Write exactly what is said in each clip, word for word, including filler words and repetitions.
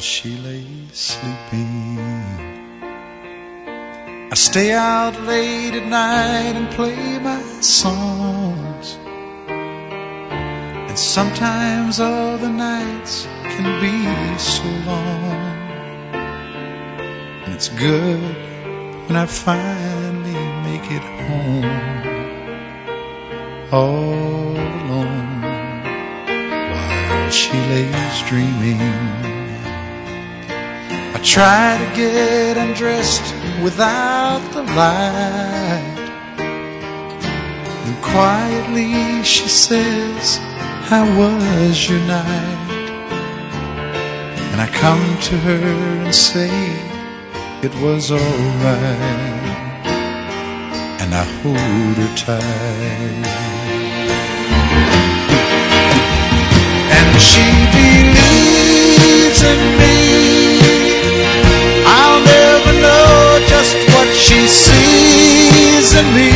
she lay sleeping. I stay out late at night and play my songs, and sometimes all the nights can be so long. And it's good when I finally make it home, all alone, while she lays dreaming. I try to get undressed without the light, and quietly she says, "How was your night?" And I come to her and say it was alright, and I hold her tight. And she believes in me. I'll never know just what she sees in me.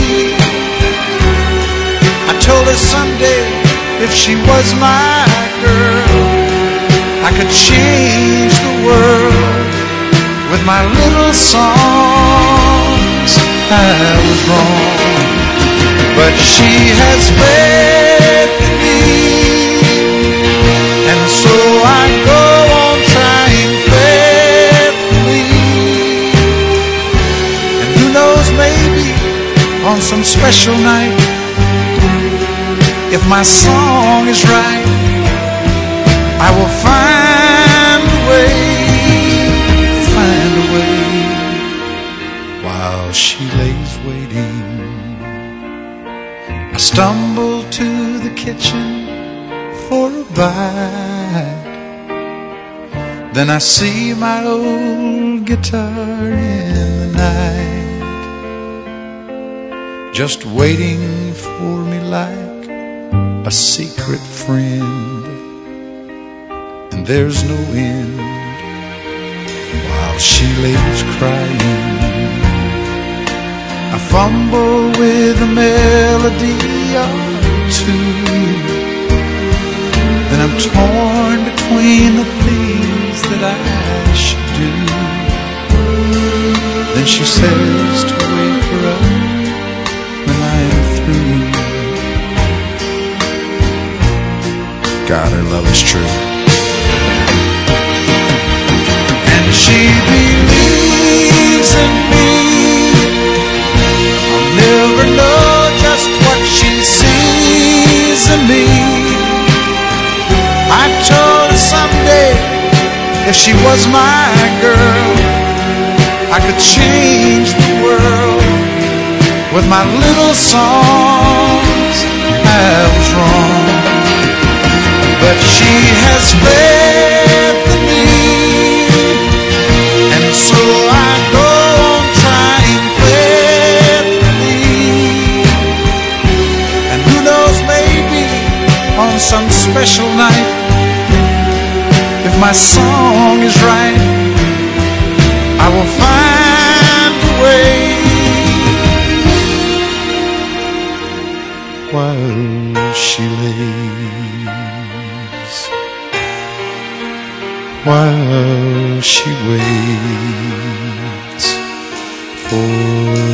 I told her someday if she was my girl, I could change the world with my little songs. I was wrong, but she has faith in me, and so I go on trying faithfully. And who knows, maybe on some special night, if my song is right, I will find a way, find a way. While she lays waiting, I stumble to the kitchen for a bite. Then I see my old guitar in the night, just waiting for me like a secret friend. And there's no end while she lays crying. I fumble with a melody or two, then I'm torn between the things that I should do. Then she says to wake her up when I am through. God, her love is true. And she believes in me. I'll never know just what she sees in me. I told her someday if she was my girl, I could change the world with my little songs. I was wrong, but she has faith in me, and so I go on trying faithfully. And who knows, maybe on some special night, if my song is right, I will find a way. While she lays, while she waits for